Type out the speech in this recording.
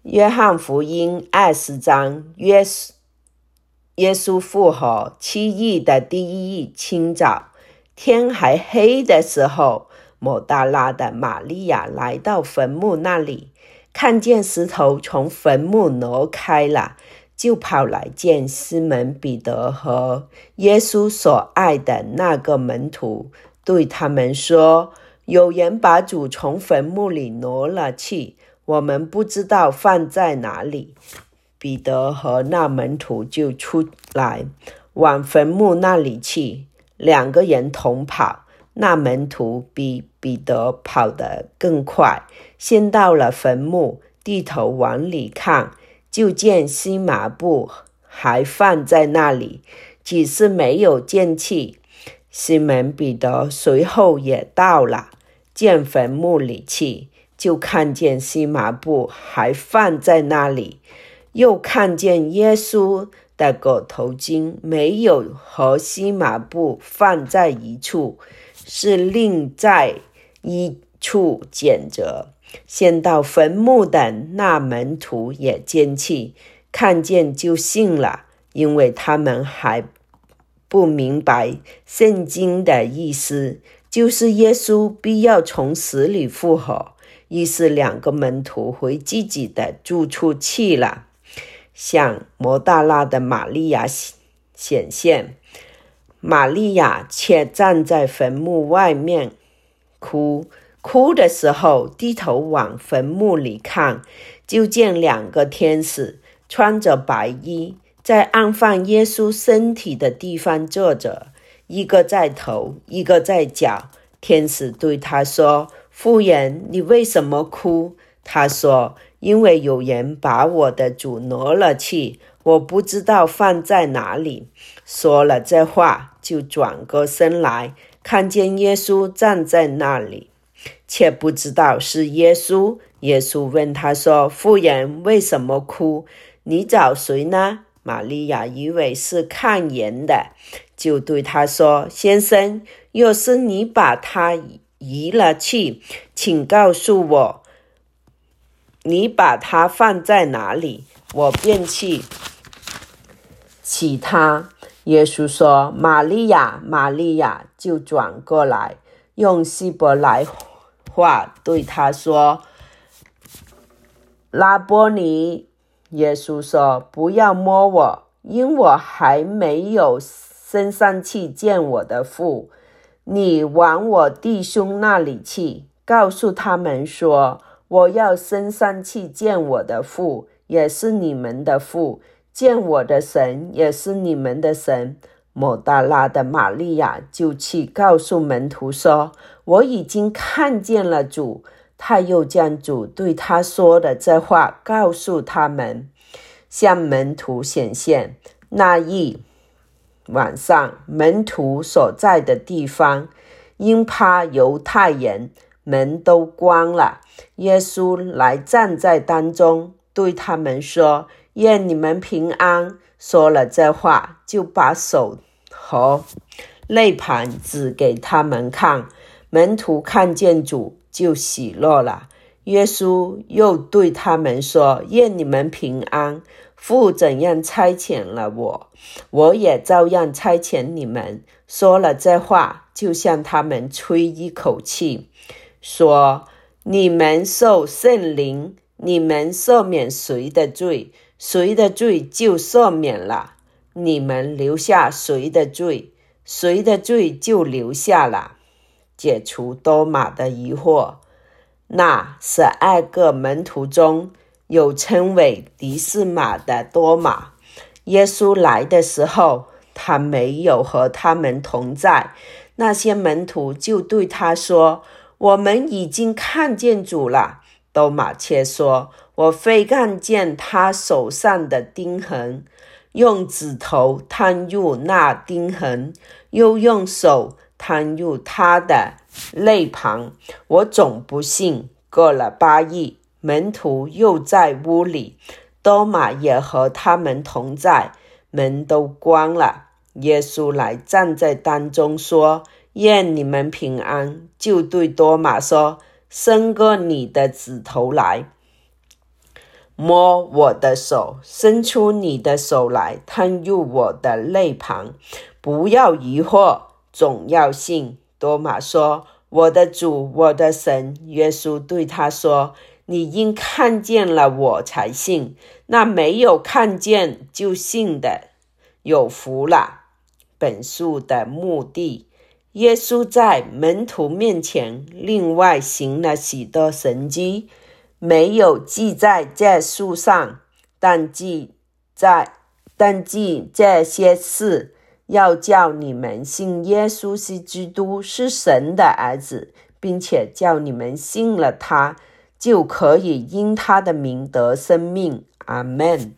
约翰福音20章，耶稣复活7日的第一清早，天还黑的时候，抹大拉的玛利亚来到坟墓那里，看见石头从坟墓挪开了，就跑来见西门彼得和耶稣所爱的那个门徒，对他们说，有人把主从坟墓里挪了去，我们不知道放在哪里。彼得和那门徒就出来往坟墓那里去，两个人同跑，那门徒比彼得跑得更快，先到了坟墓，低头往里看，就见细麻布还放在那里，只是没有见去。西门彼得随后也到了，见坟墓里去，就看见细麻布还放在那里，又看见耶稣的裹头巾没有和细麻布放在一处，是另在一处捡着。先到坟墓的那门徒也见去，看见就信了，因为他们还不明白圣经的意思，就是耶稣必要从死里复活。于是两个门徒回自己的住处去了，向抹大拉的玛利亚显现。玛利亚却站在坟墓外面哭的时候，低头往坟墓里看，就见两个天使穿着白衣，在安放耶稣身体的地方坐着，一个在头，一个在脚。天使对他说，妇人，你为什么哭？他说，因为有人把我的主挪了去，我不知道放在哪里。说了这话，就转过身来，看见耶稣站在那里，却不知道是耶稣。耶稣问他说，妇人，为什么哭？你找谁呢？玛利亚以为是看人的，就对他说，先生，若是你把他移了去，请告诉我，你把他放在哪里，我便去取他。耶稣说，玛利亚，玛利亚，就转过来，用希伯来话对他说，拉波尼。耶稣说，不要摸我，因我还没有升上去见我的父。你往我弟兄那里去，告诉他们说，我要升上去见我的父，也是你们的父，见我的神，也是你们的神。抹大拉的玛利亚就去告诉门徒说，我已经看见了主。他又将主对他说的这话告诉他们，向门徒显现。那一晚上，门徒所在的地方因怕犹太人，门都关了。耶稣来站在当中，对他们说，愿你们平安。说了这话，就把手和肋旁指给他们看。门徒看见主，就喜乐了。耶稣又对他们说，愿你们平安。父怎样差遣了我，我也照样差遣你们。说了这话，就向他们吹一口气，说，你们受圣灵，你们赦免谁的罪，谁的罪就赦免了；你们留下谁的罪，谁的罪就留下了。解除多马的疑惑。那12个门徒中有称为迪士马的多马。耶稣来的时候，他没有和他们同在。那些门徒就对他说，我们已经看见主了。多马却说，我非看见他手上的钉痕，用指头探入那钉痕，又用手探入他的肋旁，我总不信。过了8日，门徒又在屋里，多马也和他们同在，门都关了。耶稣来站在当中说，愿你们平安。就对多马说，伸过你的指头来， 摸我的手，伸出你的手来，探入我的肋旁，不要疑惑，总要信。多马说，我的主，我的神。耶稣对他说，你因看见了我才信，那没有看见就信的有福了。本书的目的，耶稣在门徒面前另外行了许多神迹，没有记在这书上，但记这些事，要叫你们信耶稣是基督，是神的儿子，并且叫你们信了他，就可以因他的名得生命。阿们。